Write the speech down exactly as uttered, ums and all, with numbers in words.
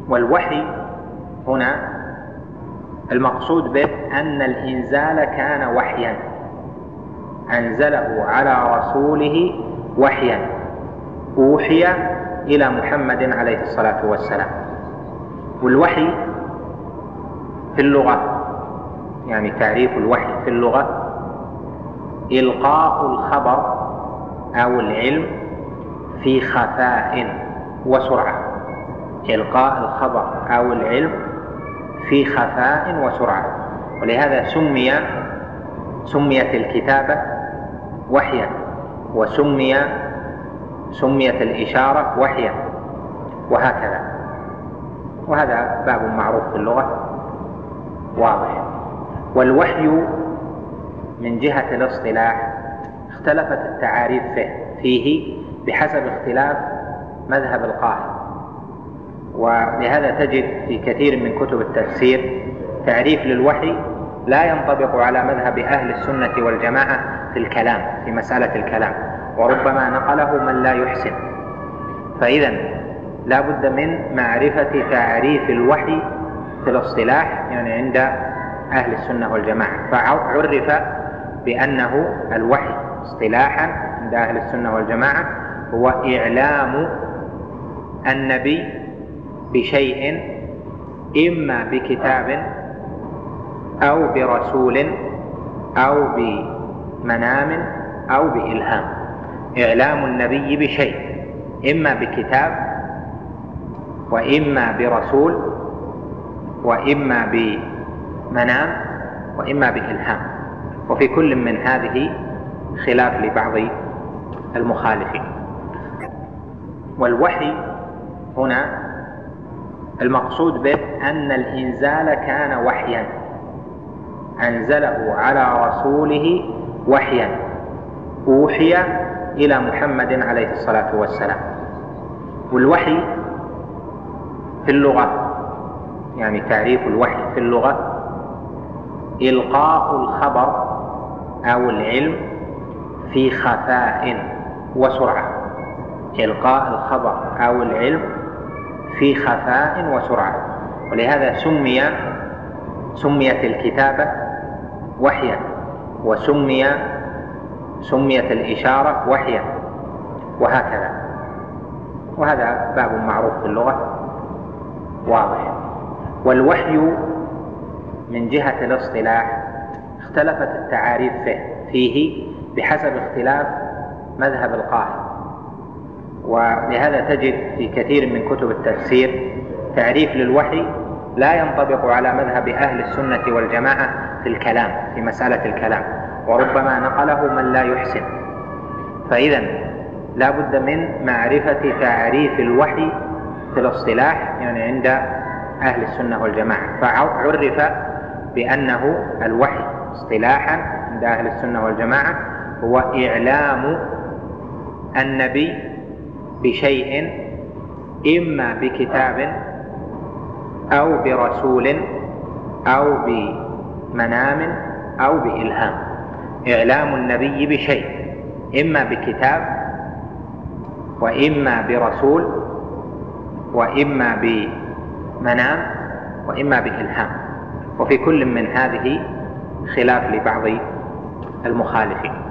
والوحي هنا المقصود به أن الإنزال كان وحيا، أنزله على رسوله وحيا أوحي إلى محمد عليه الصلاة والسلام. والوحي في اللغة، يعني تعريف الوحي في اللغة: إلقاء الخبر أو العلم في خفاء وسرعة. إلقاء الخبر أو العلم في خفاء وسرعة. ولهذا سمي سميت الكتابة وحيا، وسمي سميت الإشارة وحيا، وهكذا. وهذا باب معروف في اللغة واضح. والوحي من جهة الاصطلاح اختلفت التعاريف فيه بحسب اختلاف مذهب القائل، ولهذا تجد في كثير من كتب التفسير تعريف للوحي لا ينطبق على مذهب أهل السنة والجماعة في الكلام، في مسألة الكلام، وربما نقله من لا يحسن. فإذا لا بد من معرفة تعريف الوحي في الاصطلاح، يعني عند أهل السنة والجماعة. فعرف بأنه الوحي اصطلاحا عند أهل السنة والجماعة هو إعلام النبي بشيء إما بكتاب أو برسول أو بمنام أو بإلهام. إعلام النبي بشيء إما بكتاب وإما برسول وإما بمنام وإما بإلهام، وفي كل من هذه خلاف لبعض المخالفين. والوحي هنا المقصود به أن الإنزال كان وحيا، أنزله على رسوله وحيا أوحي إلى محمد عليه الصلاة والسلام. والوحي في اللغة، يعني تعريف الوحي في اللغة: إلقاء الخبر أو العلم في خفاء وسرعة. إلقاء الخبر أو العلم في خفاء وسرعة. ولهذا سمي سميت الكتابة وحيا، وسمي سميت الإشارة وحيا، وهكذا. وهذا باب معروف في اللغة واضح. والوحي من جهة الاصطلاح اختلفت التعاريف فيه بحسب اختلاف مذهب القائل، ولهذا تجد في كثير من كتب التفسير تعريف للوحي لا ينطبق على مذهب أهل السنة والجماعة في الكلام، في مسألة الكلام، وربما نقله من لا يحسن. فإذا لا بد من معرفة تعريف الوحي في الاصطلاح، يعني عند أهل السنة والجماعة. فعرف بأنه الوحي اصطلاحا عند أهل السنة والجماعة هو إعلام النبي بشيء إما بكتاب أو برسول أو بمنام أو بإلهام. إعلام النبي بشيء إما بكتاب وإما برسول وإما بمنام وإما بإلهام، وفي كل من هذه خلاف لبعض المخالفين.